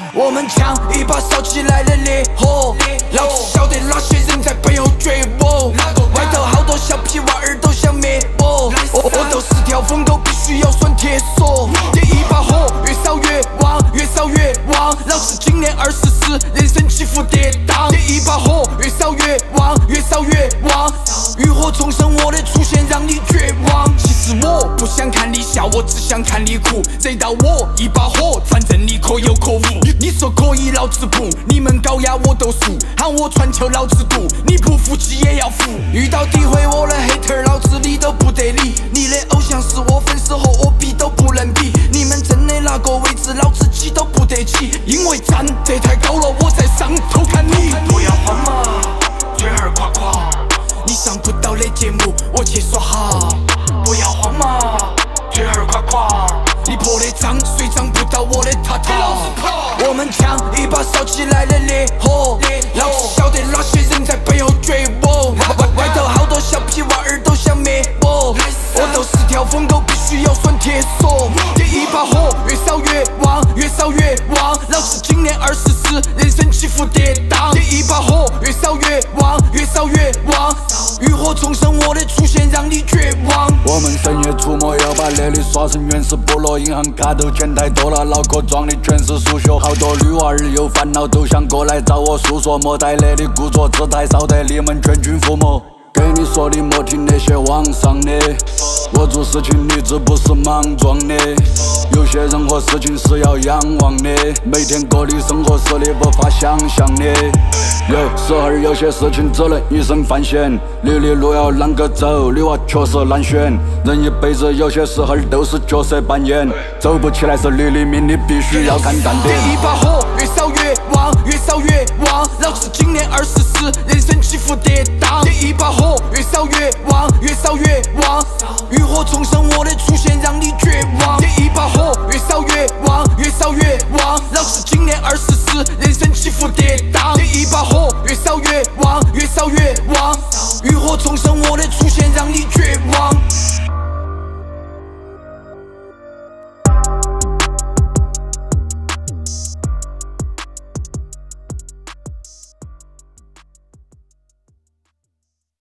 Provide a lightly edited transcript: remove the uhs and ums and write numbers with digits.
我们抢一把烧起来的烈火，老子晓得哪些人在背后撅我。外头好多小屁娃儿都想灭我，我都是条疯狗，必须要拴铁锁。这一把火越烧越旺，越烧越旺。老子今年24，人生起伏跌宕。这一把火越烧越旺，越烧越旺。浴火重生，我的出现让你绝望。其实我不想看你笑，我只想看你哭。这道我一把火，反正你可有可无。你说可以，老子不。你们高压我都输，喊我传球老子赌。你不服气也要服。遇到诋毁我的 hater， 老子理都不得理。你的偶像是我粉丝和我比都不能比。你们争的那个位置，老子挤都不得起，因为站得太高了，我在上头看你。不要慌嘛，嘴儿夸夸。你上不到的节目，我去耍哈。不要慌嘛，嘴儿夸夸。你破的账，谁涨不到我的塔塔？我们抢一把烧起来的烈火，老子晓得哪些人在背后撅我。外头好多小屁娃儿都想灭我，我都是条疯狗，必须要拴铁锁。这一把火越烧越旺，越烧越旺。老子今年24，人生起伏跌宕。这一把火越烧越旺，越烧越旺。浴火重生，我的出现让你绝望。 我们深夜出没，要把那里刷成原始部落。银行卡头钱太多了，脑壳装的全是数学。好多女娃儿有烦恼，都想过来找我诉说。莫带那里故作姿态，烧得你们全军覆没。给你说的莫听那些网上的，我做事情理智不是莽撞的。有些人和事情是要仰望的，每天过的生活是你无法想象的。有时候有些事情只能一声犯险，你的路要啷个走，你娃确实难选。人一辈子有些时候都是角色扮演，走不起来是你的命，你必须要看淡点。 这一把火越烧越旺，越烧越旺。老子今年24，人生起伏跌宕。这一把火越烧越旺，越烧越旺。浴火重生，我的出现让你绝望。这一把火越烧越旺，越烧越旺。老子今年24，人生起伏跌宕。这一把火越烧越旺，越烧越旺。浴火重生，我的出现让你绝望。